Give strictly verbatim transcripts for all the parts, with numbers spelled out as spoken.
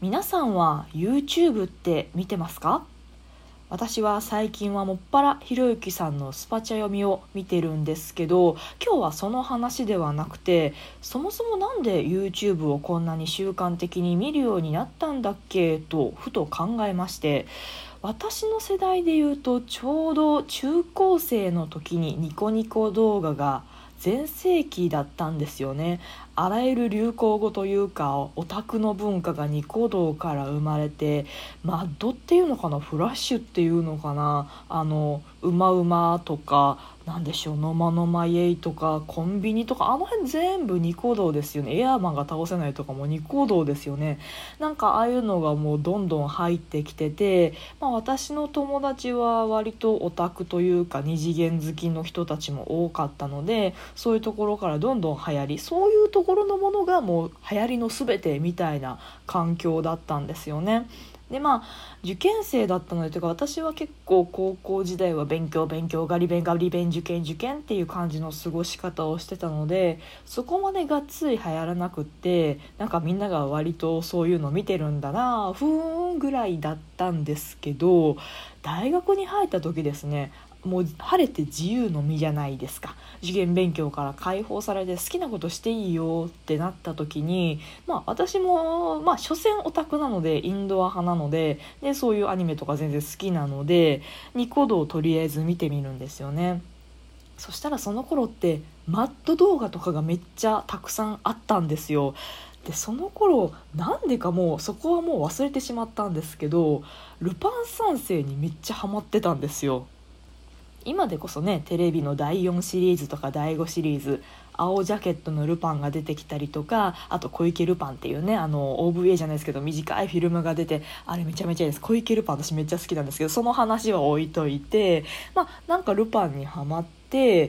皆さんは YouTube って見てますか？私は最近はもっぱらひろゆきさんのスパチャ読みを見てるんですけど、今日はその話ではなくて、そもそもなんで YouTube をこんなに習慣的に見るようになったんだっけとふと考えまして、私の世代で言うとちょうど中高生の時にニコニコ動画が全盛期だったんですよね。あらゆる流行語というかオタクの文化がニコ動から生まれて、マッドっていうのかな、フラッシュっていうのかな、あのうまうまとかなんでしょう、のまのまイエイとかコンビニとか、あの辺全部ニコ動ですよね。エアーマンが倒せないとかもニコ動ですよね。なんかああいうのがもうどんどん入ってきてて、まあ、私の友達は割とオタクというか二次元好きの人たちも多かったので、そういうところからどんどん流行り、そういうところのものがもう流行りの全てみたいな環境だったんですよね。でまあ受験生だったので、というか私は結構高校時代は勉強勉強ガリ勉ガリ勉受験受験っていう感じの過ごし方をしてたので、そこまでがっつり流行らなくって、なんかみんなが割とそういうの見てるんだなふーんぐらいだったんですけど、大学に入った時ですね、もう晴れて自由の身じゃないですか。受験勉強から解放されて好きなことしていいよってなった時に、まあ私もまあ所詮オタクなのでインドア派なので、でそういうアニメとか全然好きなのでニコ動をとりあえず見てみるんですよね。そしたらその頃ってマッド動画とかがめっちゃたくさんあったんですよ。でその頃なんでかもうそこはもう忘れてしまったんですけど、ルパン三世にめっちゃハマってたんですよ。今でこそね、テレビのだいよんシリーズとかだいごシリーズ、青ジャケットのルパンが出てきたりとか、あと小池ルパンっていうね、あの オーブイエー じゃないですけど短いフィルムが出て、あれめちゃめちゃいいです。小池ルパン私めっちゃ好きなんですけど、その話は置いといて、まあなんかルパンにハマって、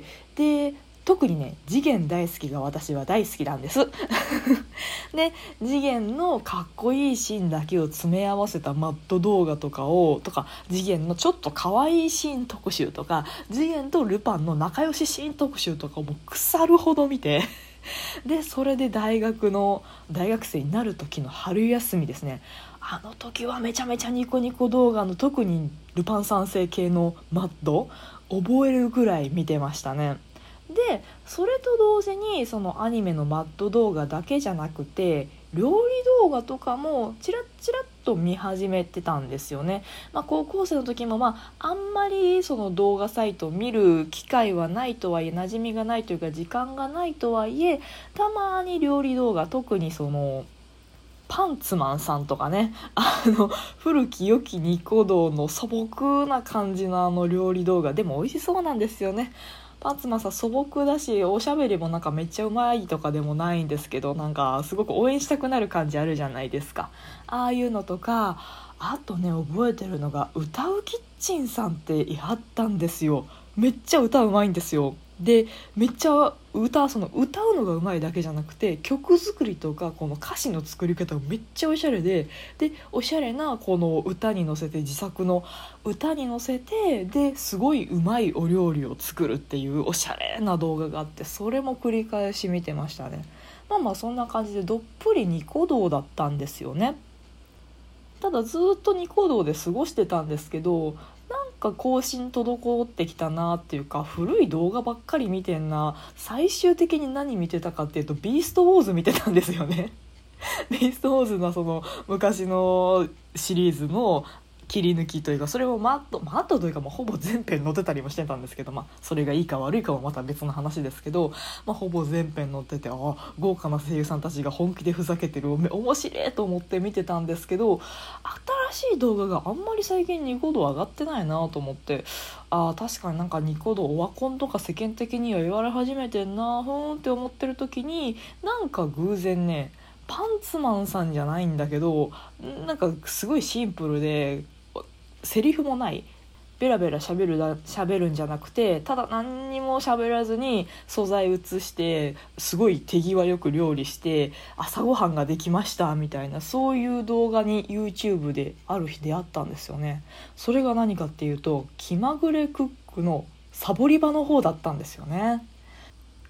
で特にね次元大好きが私は大好きなんですで次元のかっこいいシーンだけを詰め合わせたマッド動画とかをとか、次元のちょっと可愛いシーン特集とか、次元とルパンの仲良しシーン特集とかをもう腐るほど見てでそれで大学の大学生になる時の春休みですね、あの時はめちゃめちゃニコニコ動画の特にルパン三世系のマッド覚えるぐらい見てましたね。でそれと同時にそのアニメのマッド動画だけじゃなくて料理動画とかもチラッチラッと見始めてたんですよね。まあ、高校生の時もまああんまりその動画サイトを見る機会はないとはいえ、馴染みがないというか時間がないとはいえ、たまに料理動画、特にそのパンツマンさんとかね、あの古き良きニコ動の素朴な感じのあの料理動画でも美味しそうなんですよね。パンツマンさん素朴だし、おしゃべりもなんかめっちゃうまいとかでもないんですけど、なんかすごく応援したくなる感じあるじゃないですか。ああいうのとか、あとね覚えてるのが歌うキッチンさんっていはったんですよ。めっちゃ歌うまいんですよ。でめっちゃ歌その歌うのがうまいだけじゃなくて、曲作りとかこの歌詞の作り方がめっちゃおしゃれで、でおしゃれなこの歌に乗せて、自作の歌に乗せて、ですごいうまいお料理を作るっていうおしゃれな動画があって、それも繰り返し見てましたね。まあまあそんな感じでどっぷりニコ動だったんですよね。ただずっとニコ動で過ごしてたんですけど、なんか更新滞ってきたなっていうか、古い動画ばっかり見てんな。最終的に何見てたかっていうとビーストウォーズ見てたんですよねビーストウォーズのその昔のシリーズの切り抜きというか、それをマットマットというかもうほぼ全編載ってたりもしてたんですけど、まあそれがいいか悪いかはまた別の話ですけど、まあ、ほぼ全編載ってて、あ豪華な声優さんたちが本気でふざけてる、面白いと思って見てたんですけど、新しい動画があんまり最近ニコ動上がってないなと思って、あ確かになんかニコ動オワコンとか世間的には言われ始めてんなふーんって思ってる時に、なんか偶然ねパンツマンさんじゃないんだけど、なんかすごいシンプルでセリフもないベラベラ喋るだ喋るんじゃなくて、ただ何にも喋らずに素材写してすごい手際よく料理して朝ごはんができましたみたいな、そういう動画に YouTube である日出会ったんですよね。それが何かっていうと、気まぐれクックのサボり場の方だったんですよね。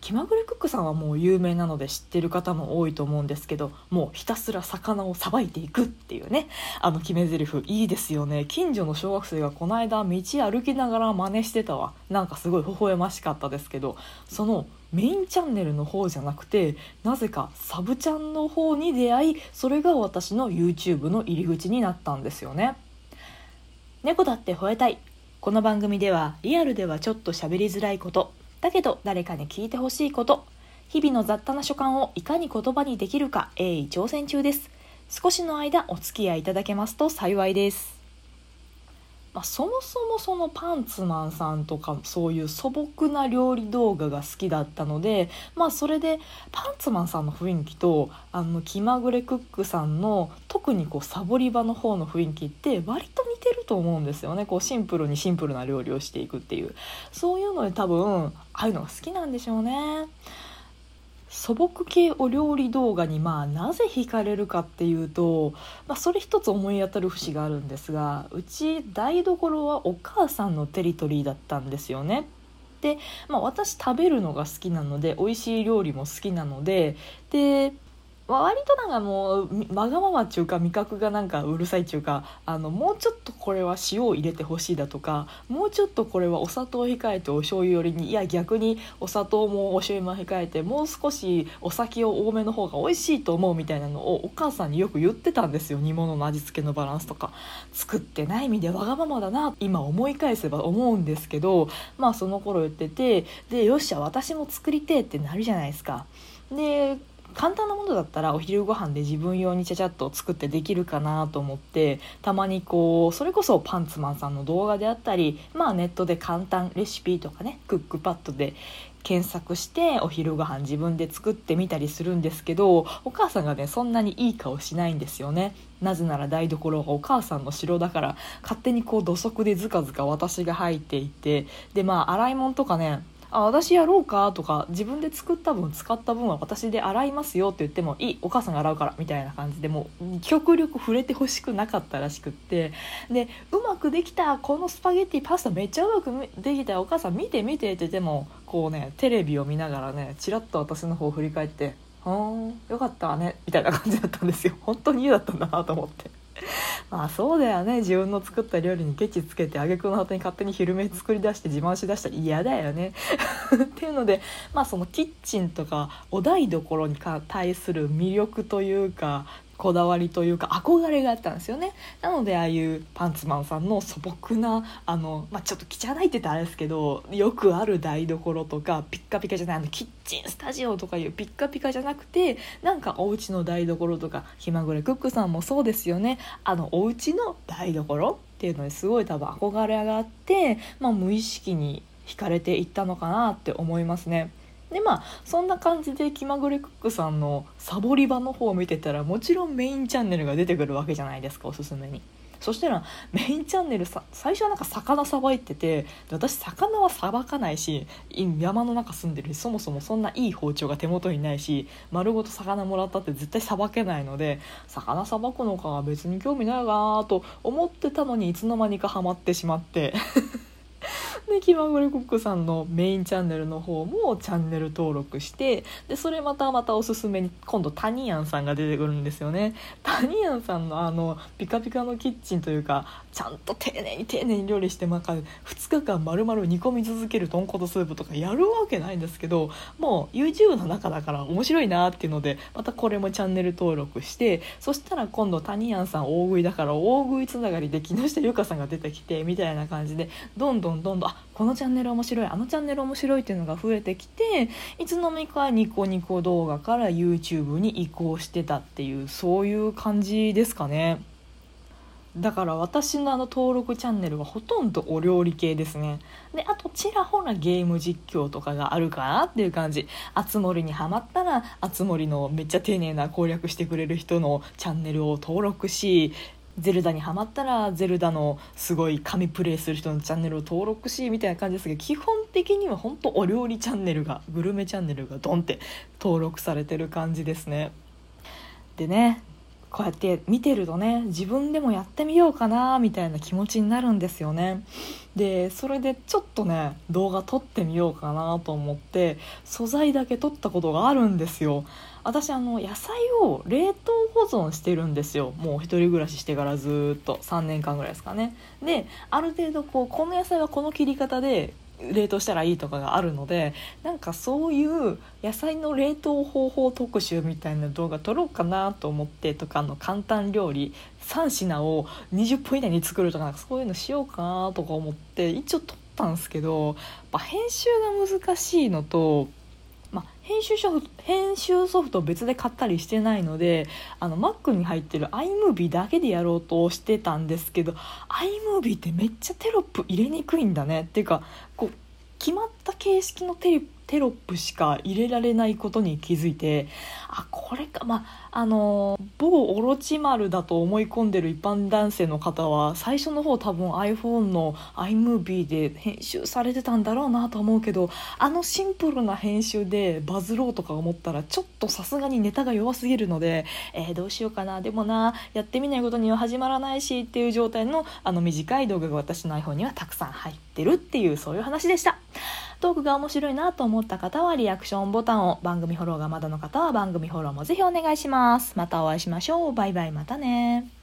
気まぐれクックさんはもう有名なので知ってる方も多いと思うんですけど、もうひたすら魚をさばいていくっていうね、あの決め台詞いいですよね。近所の小学生がこの間道歩きながら真似してたわ。なんかすごい微笑ましかったですけど、そのメインチャンネルの方じゃなくて、なぜかサブチャンの方に出会い、それが私の YouTube の入り口になったんですよね。猫だって吠えたい。この番組ではリアルではちょっと喋りづらいこと、だけど誰かに聞いてほしいこと、日々の雑多な所感をいかに言葉にできるか鋭意挑戦中です。少しの間お付き合いいただけますと幸いです。まあ、そもそもそのパンツマンさんとかそういう素朴な料理動画が好きだったので、まあ、それでパンツマンさんの雰囲気とあの気まぐれクックさんの特にこうサボり場の方の雰囲気って割と似てると思うんですよね。こうシンプルにシンプルな料理をしていくっていう、そういうので多分ああいうのが好きなんでしょうね。素朴系お料理動画にまあなぜ惹かれるかっていうと、まあ、それ一つ思い当たる節があるんですが、うち台所はお母さんのテリトリーだったんですよね。で、まあ、私食べるのが好きなので美味しい料理も好きなので、で割となんかもうわがままっていうか味覚がなんかうるさいっていうか、あのもうちょっとこれは塩を入れてほしいだとか、もうちょっとこれはお砂糖を控えてお醤油寄りに、いや逆にお砂糖もお醤油も控えてもう少しお酒を多めの方が美味しいと思うみたいなのをお母さんによく言ってたんですよ。煮物の味付けのバランスとか作ってない意味でわがままだな今思い返せば思うんですけど、まあその頃言ってて、でよっしゃ私も作りてえってなるじゃないですか。で簡単なものだったらお昼ご飯で自分用にちゃちゃっと作ってできるかなと思って、たまにこうそれこそパンツマンさんの動画であったり、まあネットで簡単レシピとかね、クックパッドで検索してお昼ご飯自分で作ってみたりするんですけど、お母さんがねそんなにいい顔しないんですよね。なぜなら台所がお母さんの城だから、勝手にこう土足でずかずか私が入っていて、でまあ洗い物とかね、あ私やろうかとか、自分で作った分使った分は私で洗いますよって言ってもいい、お母さんが洗うからみたいな感じで、もう極力触れてほしくなかったらしくって、でうまくできた、このスパゲッティパスタめっちゃうまくできた、お母さん見て見てって言ってもこうねテレビを見ながらねチラッと私の方を振り返って、はーんよかったねみたいな感じだったんですよ。本当に嫌だったんだなと思って。まあそうだよね、自分の作った料理にケチつけて挙句の果てに勝手に昼飯作り出して自慢しだしたら嫌だよねっていうので、まあそのキッチンとかお台所に対する魅力というかこだわりというか憧れがあったんですよね。なのでああいうパンツマンさんの素朴なあの、まあ、ちょっと汚いって言ったらあれですけど、よくある台所とかピッカピカじゃない、あのキッチンスタジオとかいうピッカピカじゃなくて、なんかお家の台所とか、気まぐれクックさんもそうですよね。あのお家の台所っていうのにすごい多分憧れがあって、まあ、無意識に惹かれていったのかなって思いますね。でまあそんな感じで気まぐれクックさんのサボり場の方を見てたら、もちろんメインチャンネルが出てくるわけじゃないですか、おすすめに。そしたらメインチャンネルさ、最初はなんか魚さばいてて、で私魚はさばかないし、山の中住んでるし、そもそもそんないい包丁が手元にないし、丸ごと魚もらったって絶対さばけないので、魚さばくのか別に興味ないかなと思ってたのに、いつの間にかハマってしまってで気まぐれクックさんのメインチャンネルの方もチャンネル登録して、でそれまたまたおすすめに今度タニヤンさんが出てくるんですよね。タニヤンさんのあのピカピカのキッチンというか、ちゃんと丁寧に丁寧に料理して、まあ、ふつかかん丸々煮込み続ける豚骨スープとかやるわけないんですけど、もう YouTube の中だから面白いなっていうので、またこれもチャンネル登録して、そしたら今度タニヤンさん大食いだから大食いつながりで木下ゆかさんが出てきてみたいな感じで、どんどんどんどん、あこのチャンネル面白い、あのチャンネル面白いっていうのが増えてきて、いつの間にかニコニコ動画から YouTube に移行してたっていう、そういう感じですかね。だから私のあの登録チャンネルはほとんどお料理系ですね。であとちらほらゲーム実況とかがあるかなっていう感じ。あつ森にハマったらあつ森のめっちゃ丁寧な攻略してくれる人のチャンネルを登録し、ゼルダにハマったらゼルダのすごい神プレイする人のチャンネルを登録しみたいな感じですが、基本的には本当お料理チャンネルが、グルメチャンネルがドンって登録されてる感じですね。でね、 こうやって見てるとね、自分でもやってみようかなみたいな気持ちになるんですよね。でそれでちょっとね動画撮ってみようかなと思って素材だけ撮ったことがあるんですよ。私あの野菜を冷凍保存してるんですよ。もう一人暮らししてからずっとさんねんかんぐらいですかね。である程度こうこの野菜はこの切り方で冷凍したらいいとかがあるので、なんかそういう野菜の冷凍方法特集みたいな動画撮ろうかなと思って、とかあの簡単料理さん品をにじゅっぷん以内に作るとか、なんかそういうのしようかなとか思って一応撮ったんですけど、やっぱ編集が難しいのと、まあ、編集ソフト編集ソフトを別で買ったりしてないので、あの Mac に入ってる iMovie だけでやろうとしてたんですけど、 iMovie ってめっちゃテロップ入れにくいんだねっていうか、こう決まった形式のテレテロップしか入れられないことに気づいて、あこれか、まああの某オロチマルだと思い込んでる一般男性の方は最初の方多分 iPhone の iMovie で編集されてたんだろうなと思うけど、あのシンプルな編集でバズろうとか思ったらちょっとさすがにネタが弱すぎるので、えーどうしようかな、でもなやってみないことには始まらないしっていう状態のあの短い動画が私の iPhone にはたくさん入ってるっていう、そういう話でした。トークが面白いなと思った方はリアクションボタンを、番組フォローがまだの方は番組フォローもぜひお願いします。またお会いしましょう。バイバイ、またね。